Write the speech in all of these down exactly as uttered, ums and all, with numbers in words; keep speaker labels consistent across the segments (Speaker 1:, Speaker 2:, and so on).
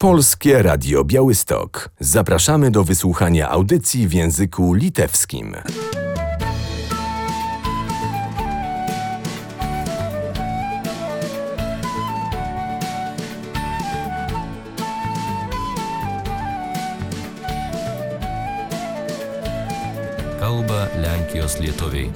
Speaker 1: Polskie Radio Białystok. Zapraszamy do wysłuchania audycji w języku litewskim.
Speaker 2: Kalba Lenkijos lietuviai.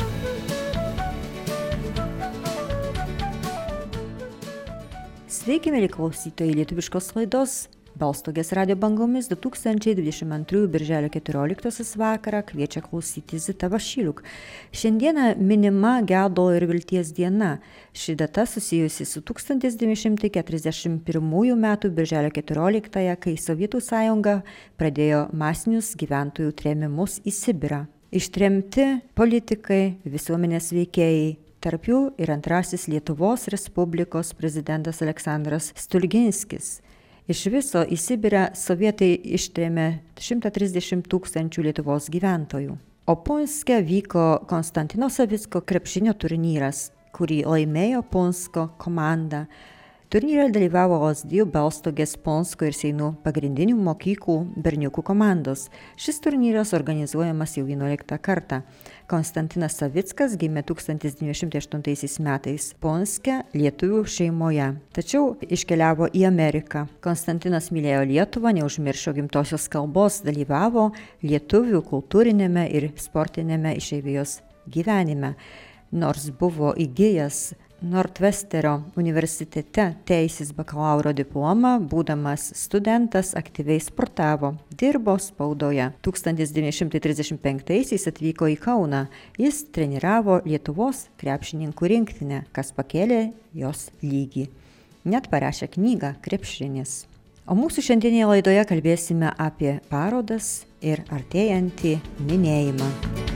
Speaker 3: Sveiki, mieli klausytojai lietuviškos laidos Balstogės radio bangomis du tūkstančiai dvidešimt antrųjų birželio keturioliktosios vakarą kviečia klausyti Zita Vašiliuk. Šiandieną minima gedulo ir vilties diena. Ši data susijusi su tūkstantis devyni šimtai keturiasdešimt pirmųjų metų birželio keturioliktąją, kai Sovietų sąjunga pradėjo masinius gyventojų trėmimus į Sibirą. Ištremti politikai, visuomenės veikėjai. Tarp jų ir antrasis Lietuvos Respublikos prezidentas Aleksandras Stulginskis. Iš viso į Sibirą sovietai ištrėmė šimtą trisdešimt tūkstančių Lietuvos gyventojų. O Punske vyko Konstantino Savicko krepšinio turnyras, kurį laimėjo Punsko komanda. Turnyre dalyvavo Lazdijų, Balstogės, Punsko ir Seinų pagrindinių mokyklų berniukų komandos. Šis turnyras organizuojamas jau vienuoliktą kartą. Konstantinas Savickas gimė tūkstantis devyni šimtai aštuntaisiais metais Punske lietuvių šeimoje, tačiau iškeliavo į Ameriką. Konstantinas mylėjo Lietuvą, neužmiršo gimtosios kalbos, dalyvavo lietuvių kultūrinėme ir sportinėme išeivijos gyvenime. Nors buvo įgijęs Nordvesterio universitete teisės bakalauro diplomą, būdamas studentas aktyviai sportavo, dirbo spaudoje. tūkstantis devyni šimtai trisdešimt penktaisiais atvyko į Kauną. Jis treniravo Lietuvos krepšininkų rinktinę, kas pakėlė jos lygį. Net parašė knygą Krepšinis. O mūsų šiandienėje laidoje kalbėsime apie parodas ir artėjantį minėjimą.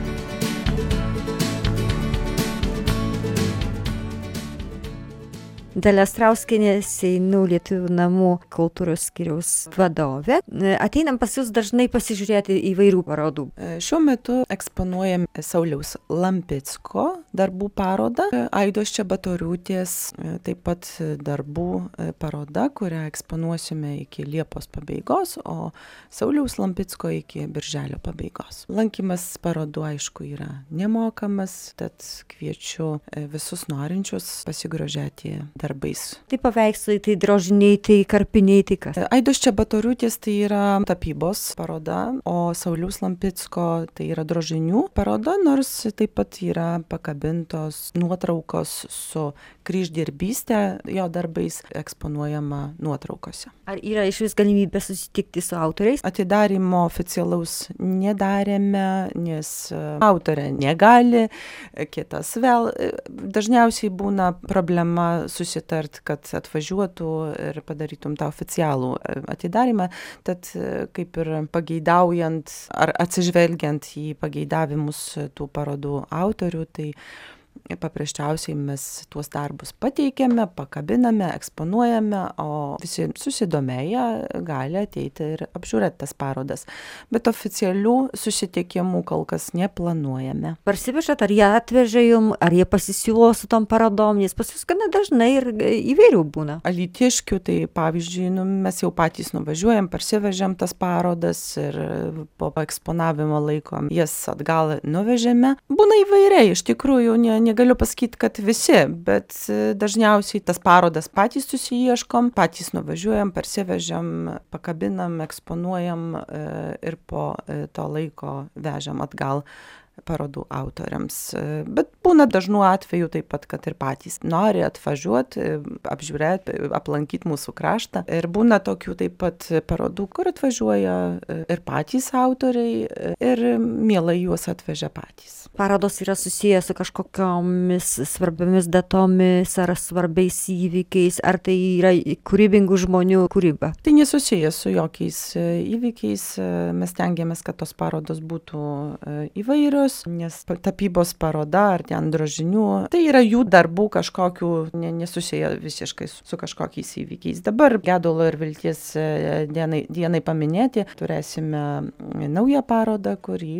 Speaker 3: Dalia Strauskienė, Seinų lietuvių namų kultūros skyriaus vadovė. Ateinam pas jūs dažnai pasižiūrėti įvairių parodų.
Speaker 4: Šiuo metu eksponuojam Sauliaus Lampicko darbų parodą, Aidos Čebatoriūtės taip pat darbų paroda, kurią eksponuosime iki Liepos pabaigos, o Sauliaus Lampicko iki Birželio pabaigos. Lankymas parodų, aišku, yra nemokamas, tad kviečiu visus norinčius pasigrožėti darbais.
Speaker 3: Tai paveikslai, tai drožiniai, tai karpiniai, tai kas?
Speaker 4: Aidos Čebatoriūtės tai yra tapybos paroda, o Sauliaus Lampicko tai yra drožinių paroda, nors taip pat yra pakabintos nuotraukos su kryždirbystė, jo darbais eksponuojama nuotraukose.
Speaker 3: Ar yra iš vis galimybė susitikti su autoriais?
Speaker 4: Atidarimo oficialaus nedarėme, nes autorė negali, kitas vėl. Dažniausiai būna problema susitart, kad atvažiuotų ir padarytum tą oficialų atidarymą, tad kaip ir pageidaujant ar atsižvelgiant į pageidavimus tų parodų autorių, tai paprasčiausiai mes tuos darbus pateikiame, pakabiname, eksponuojame, o visi susidomėję gali ateiti ir apžiūrėti tas parodas. Bet oficialių susitikimų kol kas neplanuojame.
Speaker 3: Parsivežat, ar jie atveža jum, ar jie pasisiūlo su tom parodom, nes pas jūs gana dažnai ir įvairių būna.
Speaker 4: Alytiškių, tai pavyzdžiui, nu, mes jau patys nuvažiuojam, parsivežėm tas parodas ir po eksponavimo laiko jas atgal nuvežėme. Būna įvairiai, iš tikrųjų, ne Negaliu pasakyti, kad visi, bet dažniausiai tas parodas patys susiieškom, patys nuvažiuojam, parsivežam, pakabinam, eksponuojam ir po to laiko vežam atgal parodų autoriams. Bet būna dažnų atvejų taip pat, kad ir patys nori atvažiuoti, apžiūrėti, aplankyti mūsų kraštą. Ir būna tokių taip pat parodų, kur atvažiuoja ir patys autoriai ir mielai juos atvežia patys.
Speaker 3: Parodos yra susijęs su kažkokiomis svarbiomis datomis ar svarbiais įvykiais, ar tai yra kūrybingų žmonių kūryba?
Speaker 4: Tai nesusijęs su jokiais įvykiais. Mes tengiamės, kad tos parodos būtų įvairios, nes tapybos paroda ar ten drožinių, tai yra jų darbų kažkokių nesusiję visiškai su kažkokiais įvykiais. Dabar gedulo ir vilties dienai, dienai paminėti turėsime naują parodą, kuri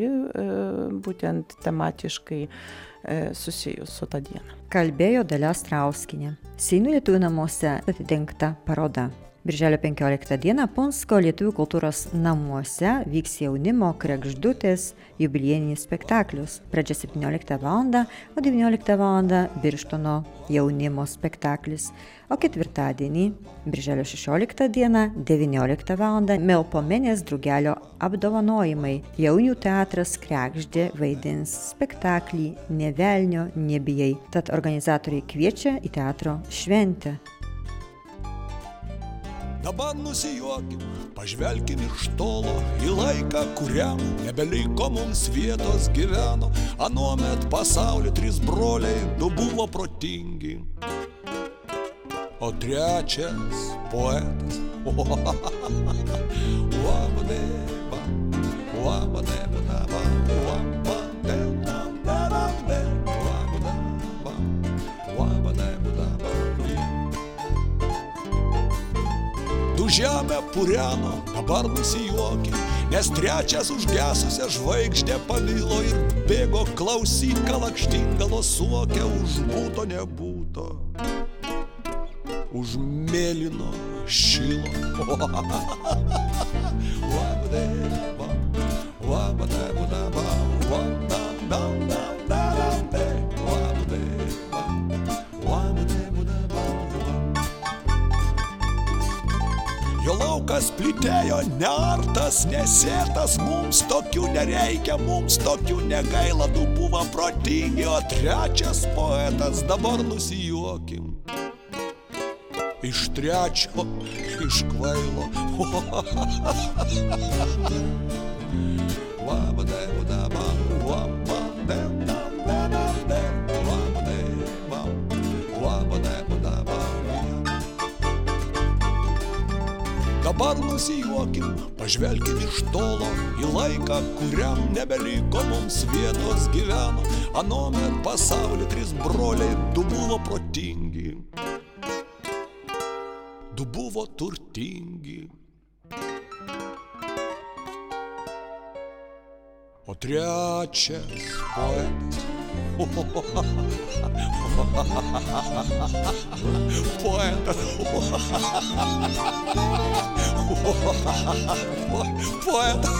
Speaker 4: būtent tematiškai susijus su tą dieną.
Speaker 3: Kalbėjo Dalia Strauskienė. Seinų lietuvių namuose atidengta paroda. Birželio penkioliktą dieną Punsko lietuvių kultūros namuose vyks jaunimo Kregždutės jubiliejinis spektaklius. Pradžia septynioliktą valandą, o devynioliktą valandą Birštono jaunimo spektaklis. O ketvirtadienį, birželio šešioliktą dieną, devynioliktą valandą Melpomenės drugelio apdovanojimai. Jaunių teatras Kregždė vaidins spektaklį Nė velnio nebijai. Tad organizatoriai kviečia į teatro šventę.
Speaker 5: Dabar nusijuokim, pažvelkim iš tolo į laiką, kuriam nebeliko mums vietos gyveno. Anuomet pasaulį trys broliai du buvo protingi, o trečias poetas. Du žemę pureno, dabar nusijuokim, nes trečias užgesusią žvaigždę pamilo ir bėgo klausyt, ką lakštingalos suokia už būto nebūto, už mėlyno šilo. Jo laukas plytėjo neartas, nesėtas, mums tokių nereikia, mums tokių negaila, du buvo protingi, o trečias poetas, dabar nusijuokim. Iš trečio, iš kvailo. Dabar nusijuokim, pažvelkim iš tolo į laiką, kuriam nebeliko mums vietos gyveno. Anuomet pasaulį trys broliai du buvo protingi, du buvo turtingi, o trečias poetas. Poetas. Poetas.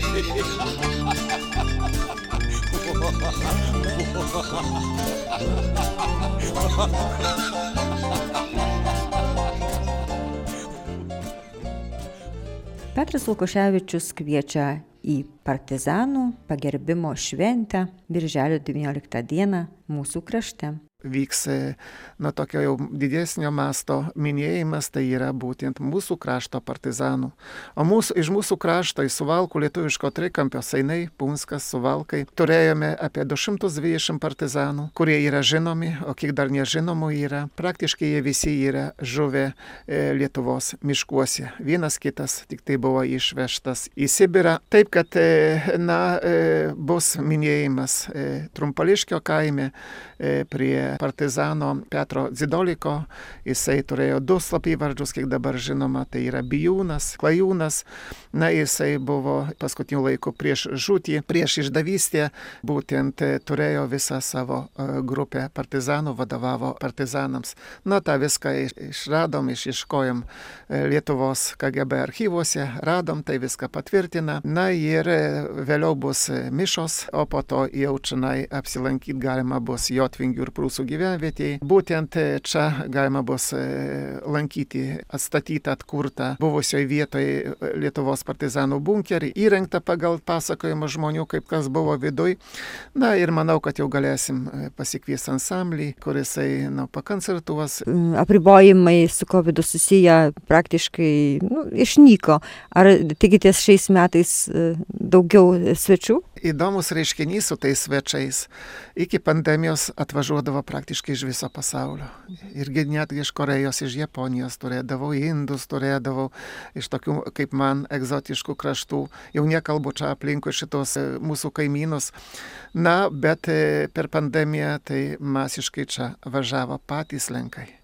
Speaker 3: Petras Lukoševičius kviečia į partizanų pagerbimo šventę birželio devynioliktą dieną mūsų krašte.
Speaker 6: Vyks na, tokio jau didesnio masto minėjimas, tai yra būtent mūsų krašto partizanų. O mūsų, iš mūsų krašto į Suvalkų lietuviško trikampio Seinai, Punskas, Suvalkai turėjome apie du šimtus dvidešimt partizanų, kurie yra žinomi, o kiek dar nežinomų yra. Praktiškai jie visi yra žuvę e, Lietuvos miškuose. Vienas kitas tik tai buvo išvežtas į Sibirą. Taip, kad e, na, e, bus minėjimas e, Trumpališkio kaime e, prie partizano Petro Dzidoliko. Jisai turėjo du slapyvardžius, kiek dabar žinoma, tai yra Bijūnas, Klajūnas. Na, jisai buvo paskutiniu laiku prieš žūtį, prieš išdavystę, būtent turėjo visą savo grupę partizanų, vadovavo partizanams. Na, tą viską išradom, išieškojom Lietuvos K G B archyvuose, radom, tai viską patvirtina. Na, ir vėliau bus mišos, o po to jau čionai apsilankyti galima bus Jotvingių ir Prūsų gyvenvietėje. Būtent čia galima bus lankyti atstatytą, atkurtą buvusioje vietoje Lietuvos partizanų bunkerį, įrengtą pagal pasakojimą žmonių, kaip kas buvo viduj. Na ir manau, kad jau galėsim pasikviesti ansamblį, kurisai nu, pakoncertuos.
Speaker 3: Apribojimai su kovidu susiję praktiškai nu, išnyko. Ar tikitės šiais metais daugiau svečių?
Speaker 6: Įdomus reiškinys su tais svečiais. Iki pandemijos atvažiuodavo praktiškai iš viso pasaulio. Irgi netgi iš Korejos, iš Japonijos turėdavau, Indus turėdavau, iš tokių kaip man egzotiškų kraštų. Jau nekalbu čia aplinkui šitos mūsų kaimynus. Na, bet per pandemiją tai masiškai čia važiavo patys Lenkai.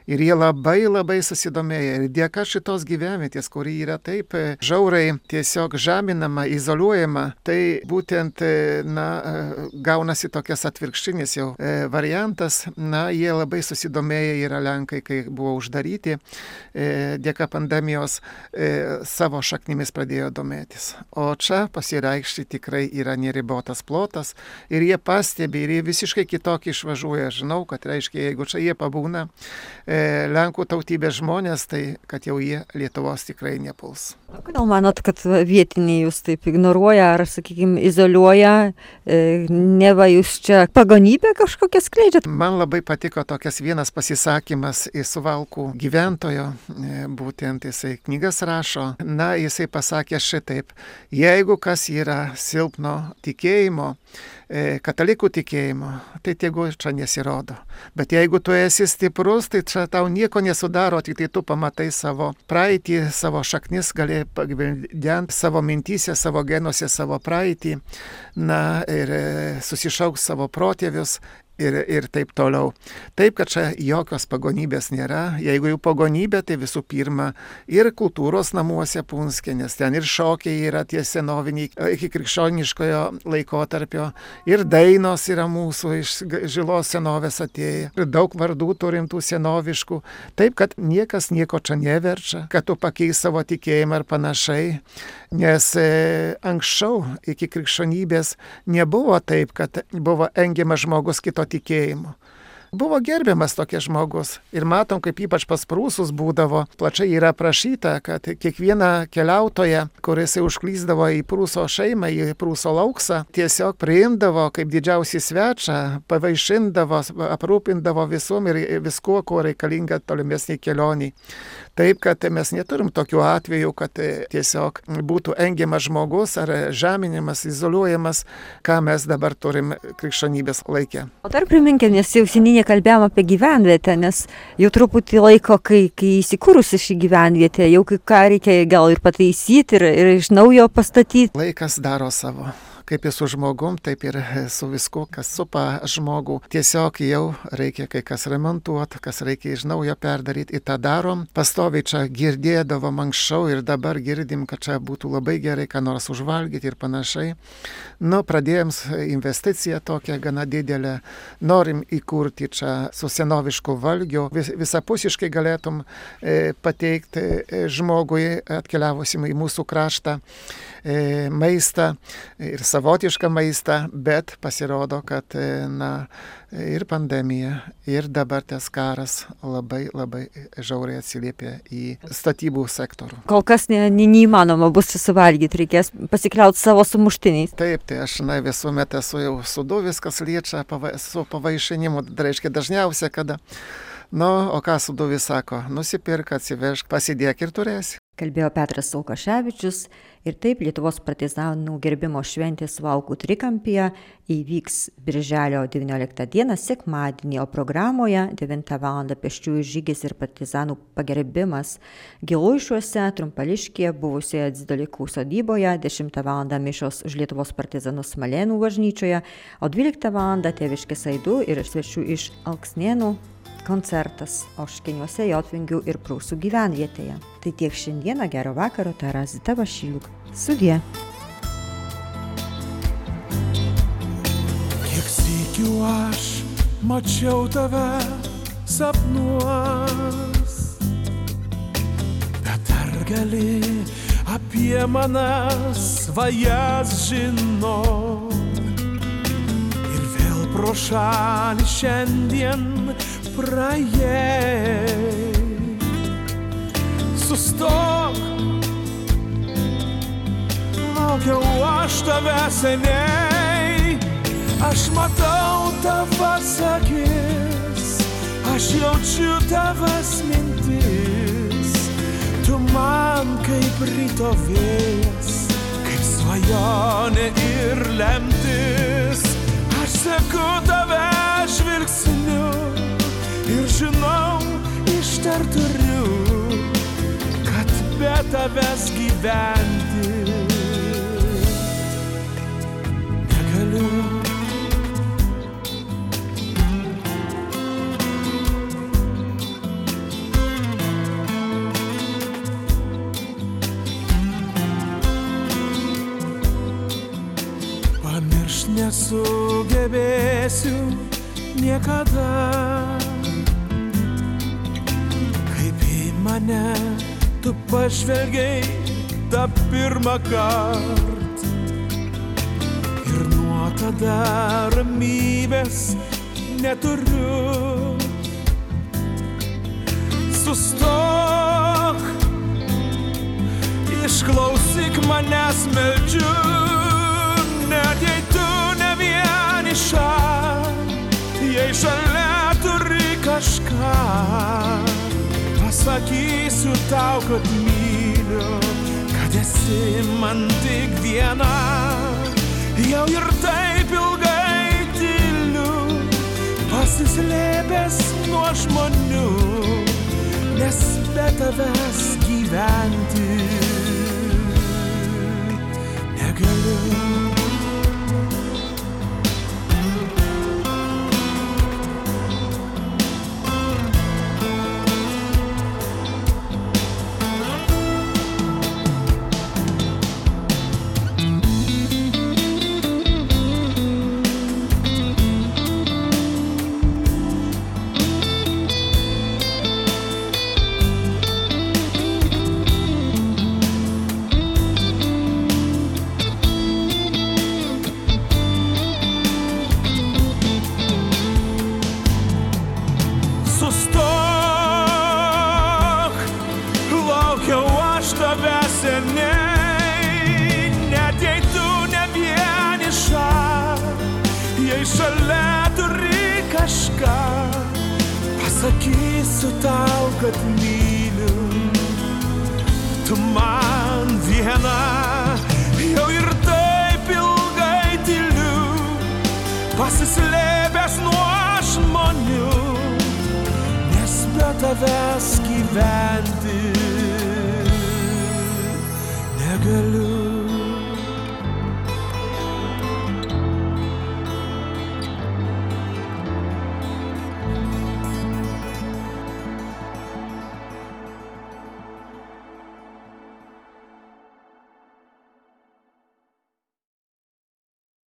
Speaker 6: Ir jie labai labai susidomėjo. Ir dėka šitos gyvenvietės, kuri yra taip žiauriai tiesiog žeminama, izoliuojama, tai būtent, na, gaunasi tokias atvirkštinis jau variantas. Na, jie labai susidomėjo yra Lenkai, kai buvo uždaryti. Dėka pandemijos savo šaknimis pradėjo domėtis. O čia pasireikšti tikrai yra neribotas plotas. Ir jie pastebi, ir jie visiškai kitokį išvažiuoja. Žinau, kad reiškia, jeigu čia jie pabūna Lenkų tautybės žmonės, tai kad jau jie Lietuvos tikrai nepuls.
Speaker 3: Kodėl manot, kad vietiniai jūs taip ignoruoja ar, sakykime, izoliuoja, neva jūs čia pagonybę kažkokią skleidžiat?
Speaker 6: Man labai patiko tokias vienas pasisakymas į Suvalkų gyventojo, būtent jisai knygas rašo. Na, jisai pasakė šitaip, jeigu kas yra silpno tikėjimo, katalikų tikėjimo, tai tegu čia nesirodo. Bet jeigu tu esi stiprus, tai čia tau nieko nesudaro, tik tai tu pamatai savo praeitį, savo šaknis, gali pagvildenti savo mintyse, savo genuose, savo praeitį, na ir susišauk savo protėvius. Ir, ir taip toliau. Taip, kad čia jokios pagonybės nėra. Jeigu jau pagonybė, tai visų pirma ir kultūros namuose Punske, nes ten ir šokiai yra tie senoviniai, iki krikščioniškojo laikotarpio, ir dainos yra mūsų iš žilos senovės atėję. Ir daug vardų turim tų senoviškų. Taip, kad niekas nieko čia neverčia, kad tu pakeis savo tikėjimą ar panašiai. Nes e, anksčiau iki krikščionybės nebuvo taip, kad buvo engiamas žmogus kito tikėjimo. Buvo gerbiamas tokia žmogus. Ir matom, kaip ypač pas prūsus būdavo, plačiai yra aprašyta, kad kiekviena keliautoja, kuris užklysdavo į prūso šeimą, į prūso lauksą, tiesiog priimdavo kaip didžiausią svečią, pavaišindavo, aprūpindavo visum ir viskuo, ko reikalinga tolimesniai kelioniai. Taip, kad mes neturim tokių atvejų, kad tiesiog būtų engiamas žmogus ar žeminimas, izoliuojamas, ką mes dabar turim krikščionybės laikę.
Speaker 3: O dar priminkime, nes jau seniai kalbėjom apie gyvenvietę, nes jau truputį laiko, kai, kai įsikūrusi šį gyvenvietę, jau kai ką reikia gal ir pataisyti ir, ir iš naujo pastatyti.
Speaker 6: Laikas daro savo. Kaip ir su žmogum, taip ir su visku, kas supa žmogų. Tiesiog jau reikia kai kas remontuoti, kas reikia iš naujo perdaryti. Ir tą darom. Pastoviai čia girdėdavom anksčiau ir dabar girdim, kad čia būtų labai gerai, ką nors užvalgyti ir panašiai. Nu, pradėjom investiciją tokią gana didelę. Norim įkurti čia su senovišku valgiu. Vis, visapusiškai galėtum e, pateikti e, žmogui atkeliavusim į mūsų kraštą e, maistą ir savotišką maistą, bet pasirodo, kad na, ir pandemija, ir dabar tas karas labai labai žiauriai atsiliepia į statybų sektorių.
Speaker 3: Kol kas ne, ne, neįmanoma bus susivalgyti, reikės pasikliauti savo sumuštiniais.
Speaker 6: Taip, tai aš na, visuomet esu jau sudu, viskas liečia pava, su pavaišinimu, reiškia dažniausia, kada. Nu, o ką suduvis sako, nusipirk, atsivežk, pasidėk ir turėsi.
Speaker 3: Kalbėjo Petras Lukaševičius ir taip Lietuvos partizanų gerbimo šventė Suvalkų trikampyje įvyks birželio devynioliktą dieną sekmadienį, o programoje devintą valandą pėsčiųjų žygis ir partizanų pagerbimas Giluišuose, Trumpališkyje, buvusioje Dzidolikų sodyboje, dešimtą valandą mišios už Lietuvos partizanus Malėnų bažnyčioje, o dvyliktą valandą Tėviškės Aidų ir svečių iš Alksnėnų koncertas Oškiniuose, Jotvingių ir Prūsų gyvenvietėje. Tai tiek šiandieną, gero vakaro, tai yra Zita Vašiliuk. Sudie.
Speaker 5: Kiek sykių aš mačiau tave sapnuos, bet ar gali apie mane svajas žinot? Ir vėl pro šalį šiandien praėjai. Sustok, laukiau aš tave seniai, aš matau tavas akis, aš jaučiu tavas mintis, tu man kaip ryto vėjas, kaip svajonė ir lemtis, aš seku tave žvilgsniu ir žinau, ištarturiu, kad be tavęs gyventi negaliu.
Speaker 7: nesugebėsiu niekada. Kaip į mane tu pažvelgiai tą pirmą kart ir nuo tada ramybės neturiu. Sustok, išklausyk manęs meldžiu, net jei tu ne vieniša, jei šalia turi kažką, pasakysiu tau, kad myliu, kad esi man tik viena. Jau ir taip ilgai tyliu, pasislėpęs nuo žmonių, nes be tavęs gyventi negaliu. Sustok, laukiau aš tavęs seniai, net jei tu ne vieniša, jei šalia turi kažką, pasakysiu tau, kad myliu, tu man viena. Jau ir taip ilgai tyliu, pasislėpęs nuo žmonių, be tavęs gyventi negaliu.